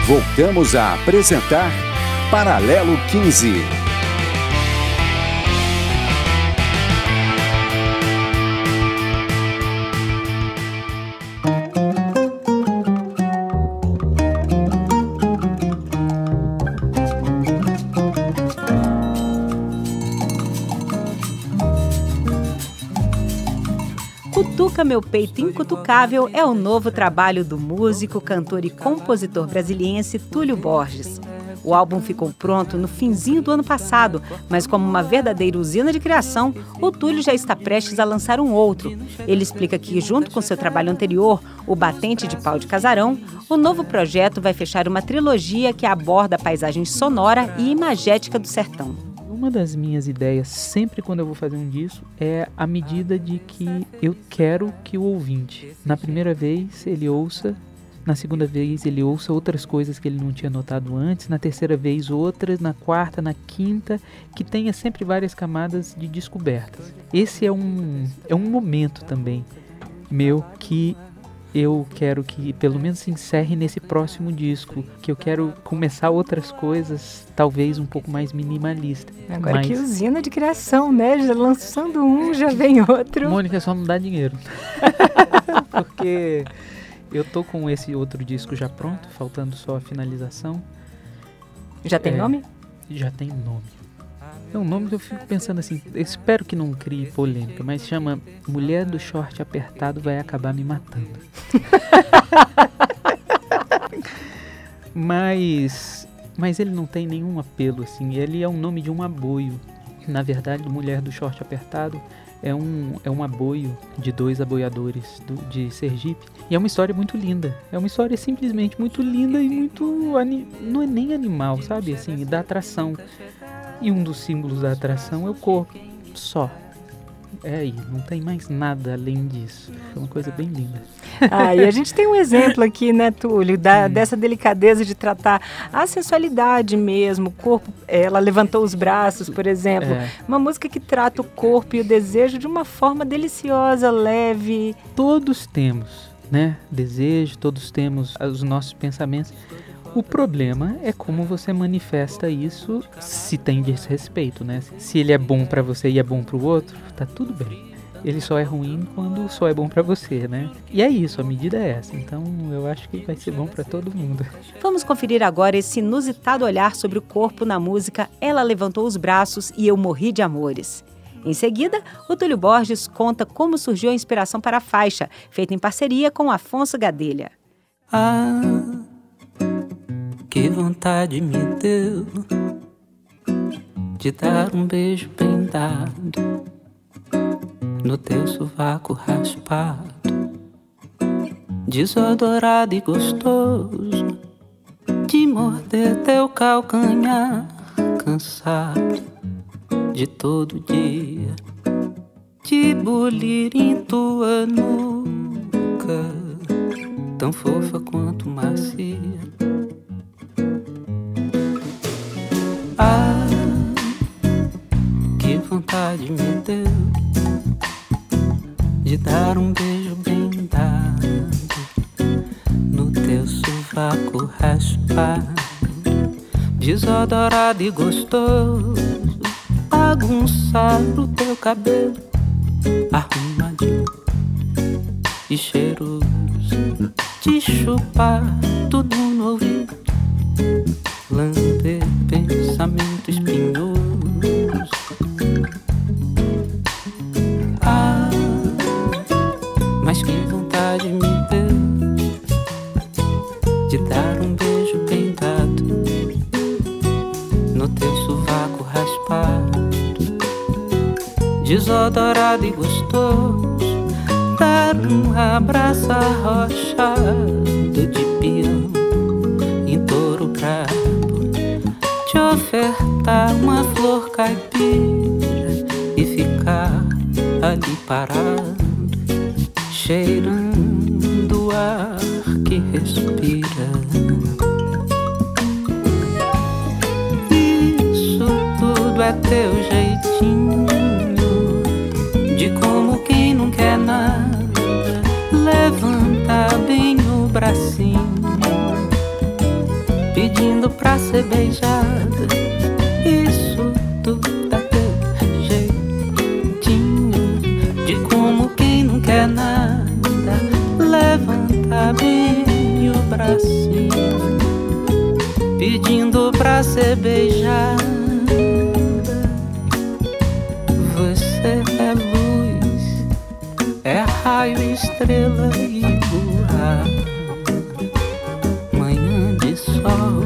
Voltamos a apresentar Paralelo 15. Cutuca Meu Peito Incutucável é o novo trabalho do músico, cantor e compositor brasiliense Túlio Borges. O álbum ficou pronto no finzinho do ano passado, mas como uma verdadeira usina de criação, o Túlio já está prestes a lançar um outro. Ele explica que, junto com seu trabalho anterior, O Batente de Pau de Casarão, o novo projeto vai fechar uma trilogia que aborda a paisagem sonora e imagética do sertão. Uma das minhas ideias, sempre quando eu vou fazer um disco, é a medida de que eu quero que o ouvinte, na primeira vez, ele ouça, na segunda vez ele ouça outras coisas que ele não tinha notado antes, na terceira vez outras, na quarta, na quinta, que tenha sempre várias camadas de descobertas. Esse é um momento também meu que eu quero que pelo menos se encerre nesse próximo disco, que eu quero começar outras coisas, talvez um pouco mais minimalista. Agora que usina de criação, né? Já lançando um, já vem outro. Mônica, só não dá dinheiro. Porque eu tô com esse outro disco já pronto, faltando só a finalização. Já tem nome? Já tem nome. É um nome que eu fico pensando assim, eu espero que não crie polêmica, mas chama Mulher do Short Apertado Vai Acabar Me Matando. mas ele não tem nenhum apelo, assim, ele é o nome de um aboio. Na verdade, Mulher do Short Apertado é um aboio de 2 aboiadores de Sergipe. E é uma história muito linda. É uma história simplesmente muito linda e muito... não é nem animal, sabe? Assim, dá atração. E um dos símbolos da atração é o corpo. Só. É aí, não tem mais nada além disso. É uma coisa bem linda. E a gente tem um exemplo aqui, né, Túlio, dessa delicadeza de tratar a sensualidade mesmo, o corpo. Ela levantou os braços, por exemplo. Uma música que trata o corpo e o desejo de uma forma deliciosa, leve. Todos temos, né, desejo, todos temos os nossos pensamentos. O problema é como você manifesta isso, se tem desrespeito, né? Se ele é bom pra você e é bom pro outro, tá tudo bem. Ele só é ruim quando só é bom pra você, né? E é isso, a medida é essa. Então eu acho que vai ser bom pra todo mundo. Vamos conferir agora esse inusitado olhar sobre o corpo na música Ela Levantou os Braços e Eu Morri de Amores. Em seguida, o Túlio Borges conta como surgiu a inspiração para a faixa, feita em parceria com Afonso Gadelha. Que vontade me deu de dar um beijo bem dado no teu sovaco raspado, desodorado e gostoso, de morder teu calcanhar, cansado de todo dia, de bulir em tua nuca, tão fofa quanto macia. Que vontade me deu de dar um beijo bem dado no teu sovaco raspado, desodorado e gostoso, bagunçar o teu cabelo arrumadinho e cheiroso, te chupar tudo no ouvido, lamber pensamento espinhoso. Mas que vontade me deu de dar um beijo bem dado no teu sovaco raspado, desodorado e gostoso, dar um abraço arrochado de peão em touro brabo, te ofertar uma flor caipira e ficar ali parado, cheirando o ar que respira. Isso tudo é teu jeitinho, de como quem não quer nada, levanta bem o bracinho pedindo pra ser beijada. Isso tudo dá teu jeitinho, de como quem não quer nada, levanta bem o bracinho, pedindo pra ser beijada. Você é luz, é raio, estrela e lua, manhã de sol.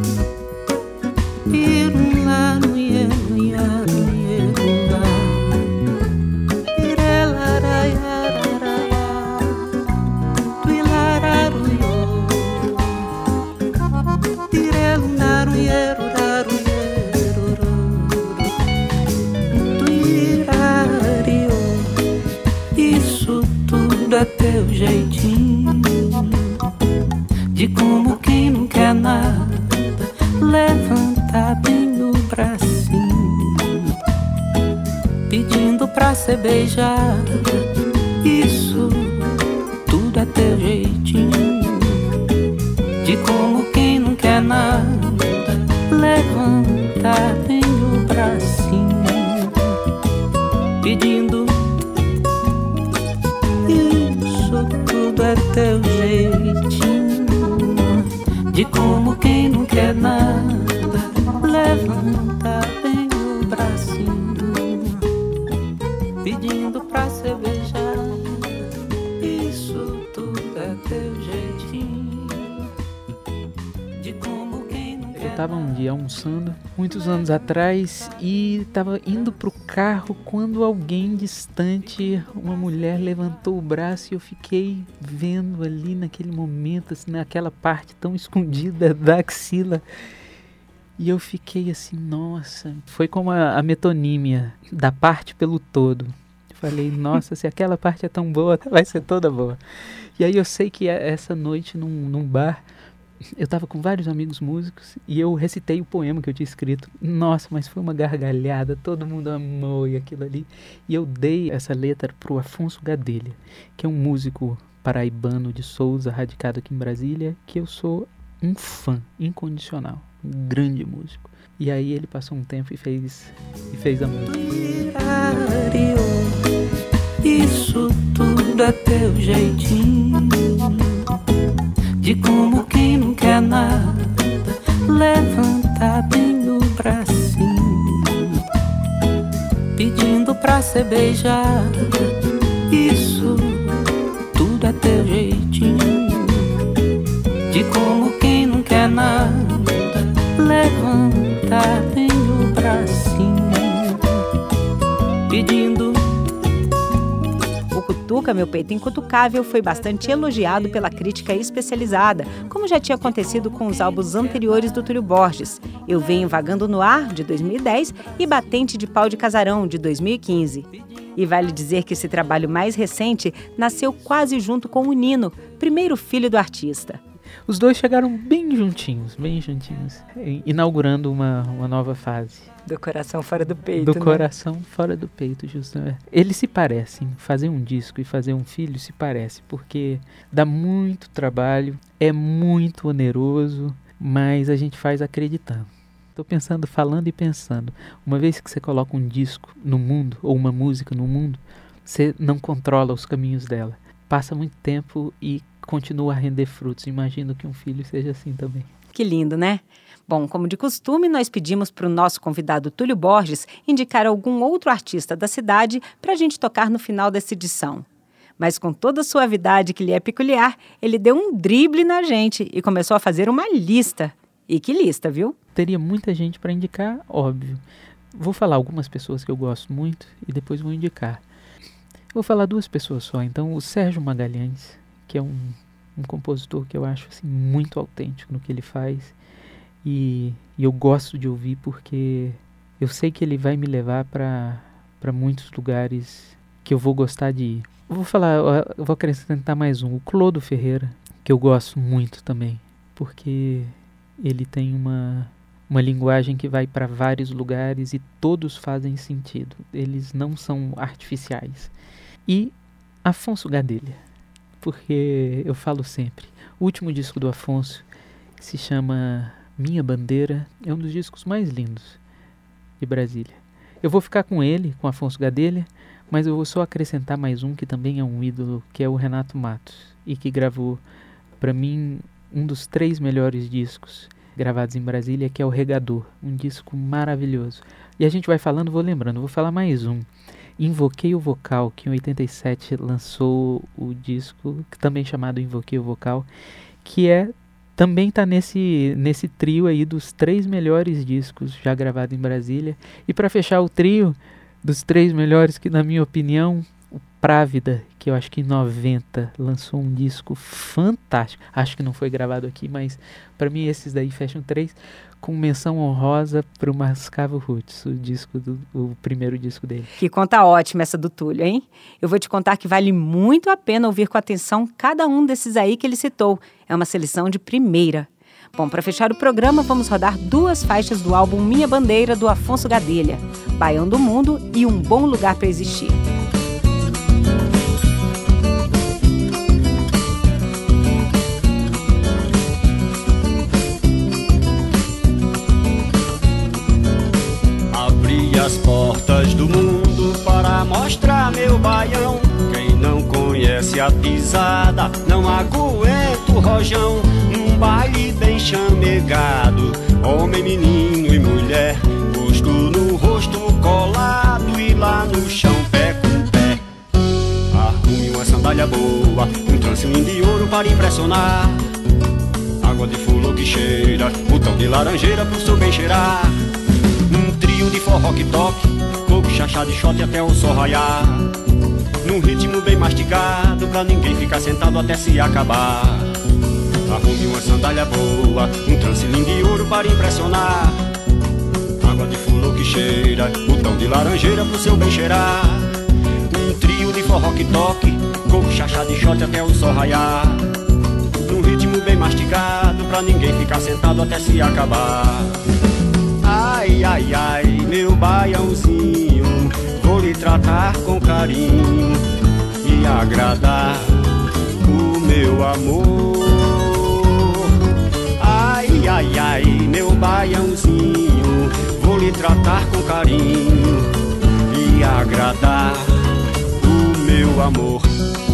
Isso tudo é teu jeitinho, de como quem não quer nada, levanta bem o bracinho, pedindo pra ser beijada. Isso tudo é teu jeitinho, de como quem não quer nada, levanta bem o bracinho, pedindo. Isso tudo é teu jeitinho, de como quem não quer nada, levanta bem o bracinho, pedindo pra ser beijada. Isso tudo é teu jeitinho, de como quem não quer. Eu tava um dia almoçando, muitos anos atrás, e tava indo pro carro quando alguém distante, uma mulher, levantou o braço e eu fiquei vendo ali naquele momento, assim, naquela parte tão escondida da axila. E eu fiquei assim, nossa, foi como a metonímia da parte pelo todo. Eu falei, nossa, se aquela parte é tão boa, vai ser toda boa. E aí eu sei que essa noite num bar, eu tava com vários amigos músicos e eu recitei o poema que eu tinha escrito. Nossa, mas foi uma gargalhada, todo mundo amou e aquilo ali. E eu dei essa letra pro Afonso Gadelha, que é um músico paraibano de Souza, radicado aqui em Brasília, que eu sou um fã incondicional, um grande músico. E aí ele passou um tempo e fez a música. Isso tudo é teu jeitinho, de como quem não quer nada, levanta bem o bracinho, pedindo pra ser beijada. Isso tudo é teu jeitinho, de como quem não quer nada, levanta bem o bracinho, pedindo. O Cutuca Meu Peito Incutucável foi bastante elogiado pela crítica especializada, como já tinha acontecido com os álbuns anteriores do Túlio Borges, Eu Venho Vagando no Ar, de 2010, e Batente de Pau de Casarão, de 2015. E vale dizer que esse trabalho mais recente nasceu quase junto com o Nino, primeiro filho do artista. Os dois chegaram bem juntinhos, inaugurando uma nova fase. Do coração fora do peito, Do coração fora do peito, justamente. Eles se parecem, fazer um disco e fazer um filho se parece, porque dá muito trabalho, é muito oneroso, mas a gente faz acreditando. Estou pensando, falando e pensando. Uma vez que você coloca um disco no mundo, ou uma música no mundo, você não controla os caminhos dela. Passa muito tempo e continua a render frutos. Imagino que um filho seja assim também. Que lindo, né? Bom, como de costume, nós pedimos para o nosso convidado Túlio Borges indicar algum outro artista da cidade para a gente tocar no final dessa edição. Mas com toda a suavidade que lhe é peculiar, ele deu um drible na gente e começou a fazer uma lista. E que lista, viu? Teria muita gente para indicar, óbvio. Vou falar algumas pessoas que eu gosto muito e depois vou indicar. Vou falar duas pessoas só. Então, o Sérgio Magalhães, que é um compositor que eu acho assim, muito autêntico no que ele faz. E eu gosto de ouvir porque eu sei que ele vai me levar para muitos lugares que eu vou gostar de ir. Eu vou acrescentar mais um, o Clodo Ferreira, que eu gosto muito também, porque ele tem uma linguagem que vai para vários lugares e todos fazem sentido, eles não são artificiais. E Afonso Gadelha, porque eu falo sempre, o último disco do Afonso se chama Minha Bandeira é um dos discos mais lindos de Brasília. Eu vou ficar com ele, com Afonso Gadelha, mas eu vou só acrescentar mais um que também é um ídolo, que é o Renato Matos, e que gravou, para mim, um dos 3 melhores discos gravados em Brasília, que é o Regador, um disco maravilhoso. E a gente vai falando, vou lembrando, vou falar mais um. Invoquei o Vocal, que em 87 lançou o disco, também chamado Invoquei o Vocal, que também está nesse trio aí dos 3 melhores discos já gravados em Brasília. E para fechar o trio dos 3 melhores, que na minha opinião, o Právida, que eu acho que em 90 lançou um disco fantástico. Acho que não foi gravado aqui, mas para mim esses daí fecham 3, com menção honrosa para o Mascavo Roots, o primeiro disco dele. Que conta ótima essa do Túlio, hein? Eu vou te contar que vale muito a pena ouvir com atenção cada um desses aí que ele citou. É uma seleção de primeira. Bom, para fechar o programa, vamos rodar 2 faixas do álbum Minha Bandeira, do Afonso Gadelha, Baião do Mundo e Um Bom Lugar para Existir. As portas do mundo para mostrar meu baião. Quem não conhece a pisada não aguenta o rojão. Num baile bem chamegado, homem, menino e mulher, rosto no rosto colado e lá no chão pé com pé. Arrume uma sandália boa, um trancinho de ouro para impressionar. Água de fulô que cheira, botão de laranjeira pro seu bem cheirar. De forró que toque, coco, chachá de shot até o sol raiar. Num ritmo bem mastigado, pra ninguém ficar sentado até se acabar. Arrume uma sandália boa, um trancinho de ouro para impressionar. Água de fulô que cheira, botão de laranjeira pro seu bem cheirar. Um trio de forró que toque, coco, chachá de shot até o sol raiar. Num ritmo bem mastigado, pra ninguém ficar sentado até se acabar. Ai, ai, ai, meu baiãozinho, vou lhe tratar com carinho e agradar o meu amor. Ai, ai, ai, meu baiãozinho, vou lhe tratar com carinho e agradar o meu amor.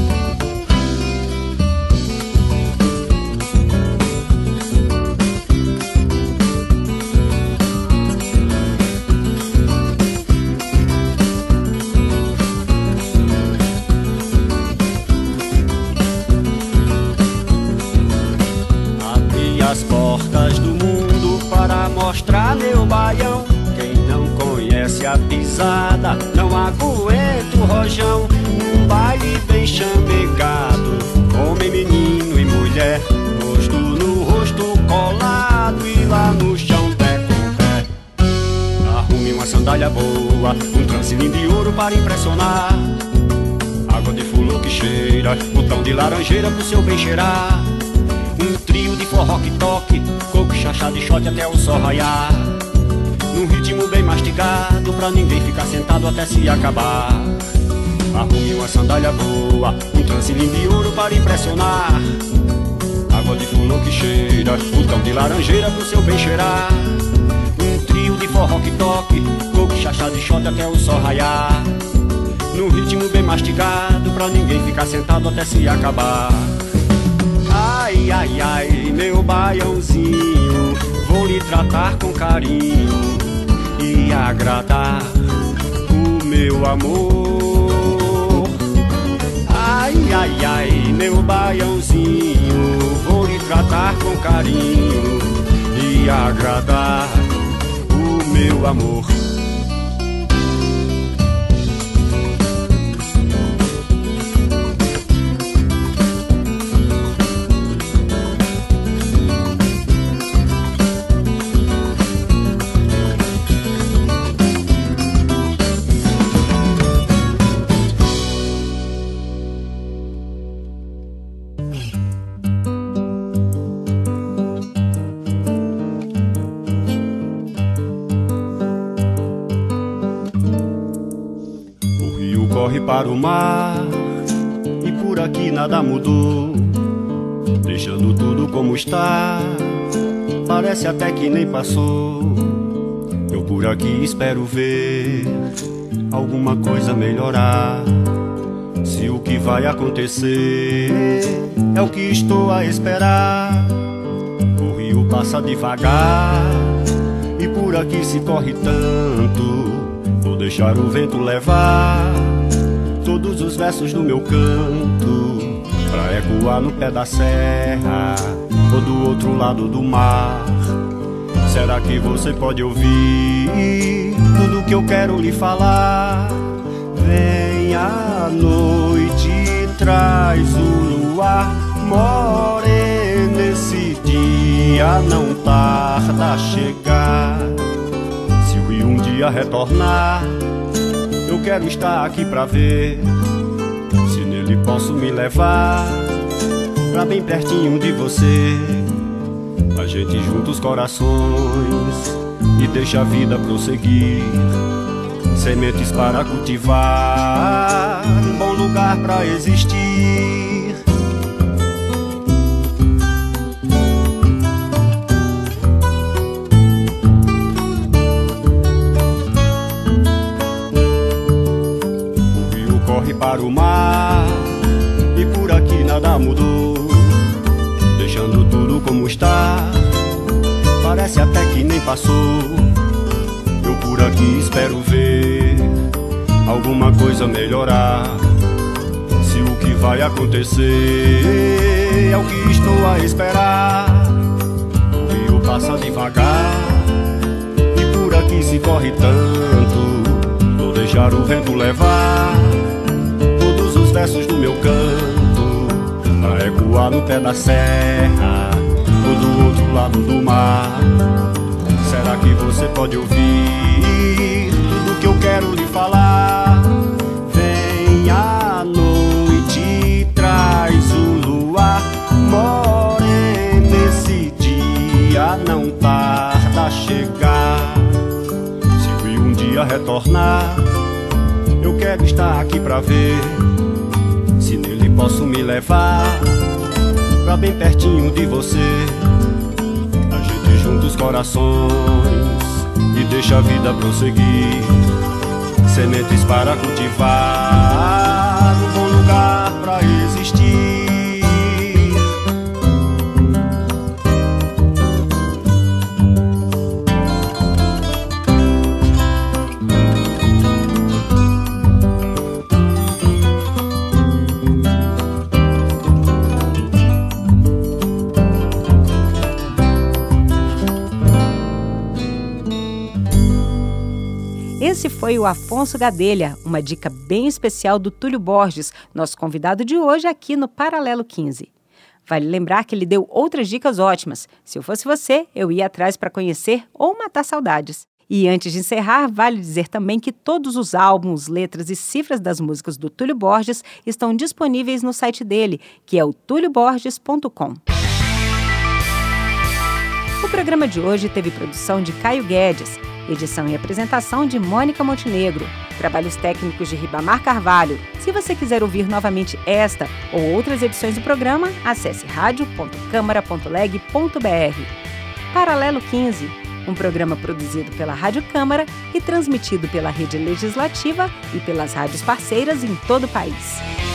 As portas do mundo para mostrar meu baião. Quem não conhece a pisada não aguenta o rojão. Um baile bem chamegado, homem, menino e mulher, rosto no rosto colado e lá no chão pé com pé. Arrume uma sandália boa, um trancinho de ouro para impressionar. Água de fulô que cheira, botão de laranjeira pro seu bem cheirar. Um trio de forró que toque, coco, chachá de shot até o sol raiar. Num ritmo bem mastigado, pra ninguém ficar sentado até se acabar. Arrume uma sandália boa, um trancinho de ouro para impressionar. Água de fulô que cheira, botão de laranjeira pro seu bem cheirar. Um trio de forró que toque, coco, chachá de shot até o sol raiar. Num ritmo bem mastigado, pra ninguém ficar sentado até se acabar. Ai, ai, ai, meu baiãozinho, vou lhe tratar com carinho e agradar o meu amor. Ai, ai, ai, meu baiãozinho, vou lhe tratar com carinho e agradar o meu amor. Corre para o mar e por aqui nada mudou, deixando tudo como está parece até que nem passou. Eu por aqui espero ver alguma coisa melhorar. Se o que vai acontecer é o que estou a esperar. O rio passa devagar e por aqui se corre tanto. Vou deixar o vento levar todos os versos do meu canto, pra ecoar no pé da serra ou do outro lado do mar. Será que você pode ouvir tudo que eu quero lhe falar? Vem a noite e traz o luar moreno, esse dia não tarda a chegar. Se o rio um dia retornar, eu quero estar aqui pra ver se nele posso me levar pra bem pertinho de você. A gente junta os corações e deixa a vida prosseguir. Sementes para cultivar, um bom lugar para existir. O rio corre para o mar e por aqui nada mudou, deixando tudo como está. Parece até que nem passou. Eu por aqui espero ver alguma coisa melhorar. Se o que vai acontecer é o que estou a esperar. O rio passa devagar e por aqui se corre tanto. Vou deixar o vento levar todos os versos do meu canto, pra ecoar no pé da serra ou do outro lado do mar. Será que você pode ouvir tudo que eu quero lhe falar? Vem a noite e traz o luar moreno, esse dia não tarda a chegar. Se o rio um dia retornar, eu quero estar aqui pra ver se nele posso me levar pra bem pertinho de você. A gente junta os corações e deixa a vida prosseguir. Sementes para cultivar, um bom lugar pra existir. Esse foi o Afonso Gadelha, uma dica bem especial do Túlio Borges, nosso convidado de hoje aqui no Paralelo 15. Vale lembrar que ele deu outras dicas ótimas. Se eu fosse você, eu ia atrás para conhecer ou matar saudades. E antes de encerrar, vale dizer também que todos os álbuns, letras e cifras das músicas do Túlio Borges estão disponíveis no site dele, que é o tulioborges.com. O programa de hoje teve produção de Caio Guedes, edição e apresentação de Mônica Montenegro, trabalhos técnicos de Ribamar Carvalho. Se você quiser ouvir novamente esta ou outras edições do programa, acesse radio.câmara.leg.br. Paralelo 15, um programa produzido pela Rádio Câmara e transmitido pela Rede Legislativa e pelas rádios parceiras em todo o país.